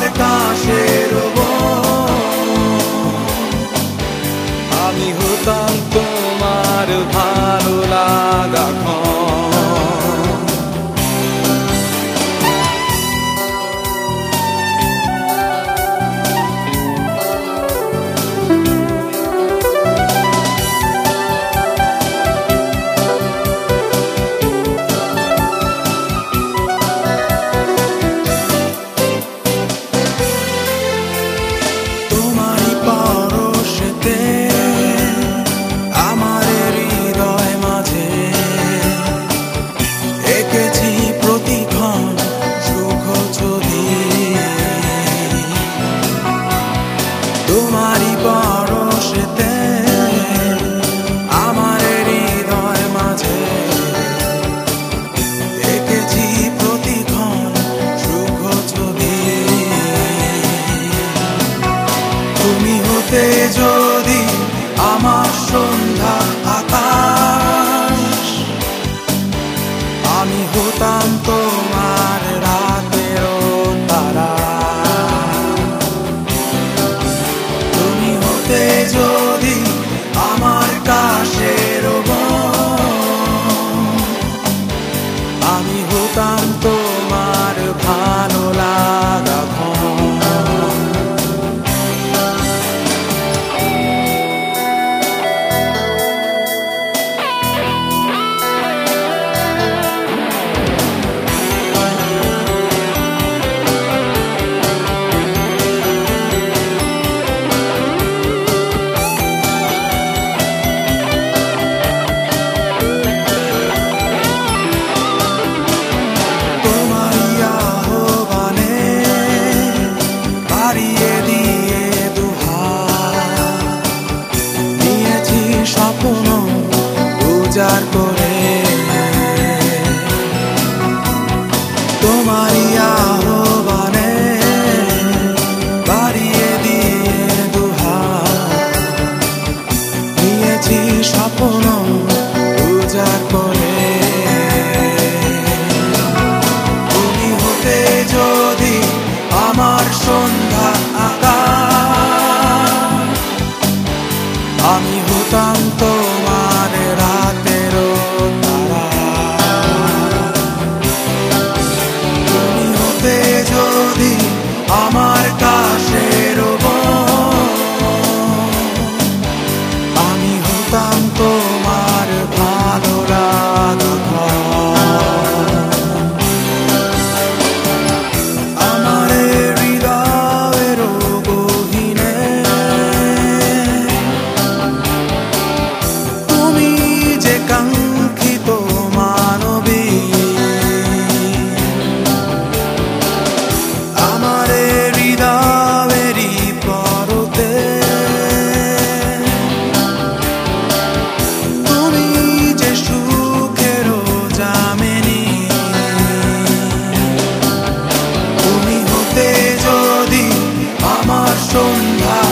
কাশের আমি হতাম তোমার ভালো লাগা তোমারই পরশেতে আমার হৃদয় মাঝে এঁকেছি প্রতিক্ষণ সুখ ছবি। তুমি হতে যদি আমার সন্ধ্যা আকাশ, আমি হতাম তোমার রাতেরও তারা। যদি আমার কাশের আমি হতাম তোমার ভালো লাগা স্বপ্ন উজাড় করে তোমারই আহ্বানে বাড়িয়ে দিয়ে দুহাত নিয়েছি স্বপ্ন উজাড় করে। তুমি হতে যদি আমার সন্ধ্যা আকাশ, আমি হতাম তোমার রাতেরও তারা। তুমি হতে যদি আমার কাশের আমি হতাম তোমার ভালো লাগা। আমার হৃদয়ের গহীনে কাঙ্ক্ষিত মানবী, আমার হৃদয়েরই পরতে তুমি যে সুখের জামিনী। তুমি হতে যদি আমার সন্ধ্যা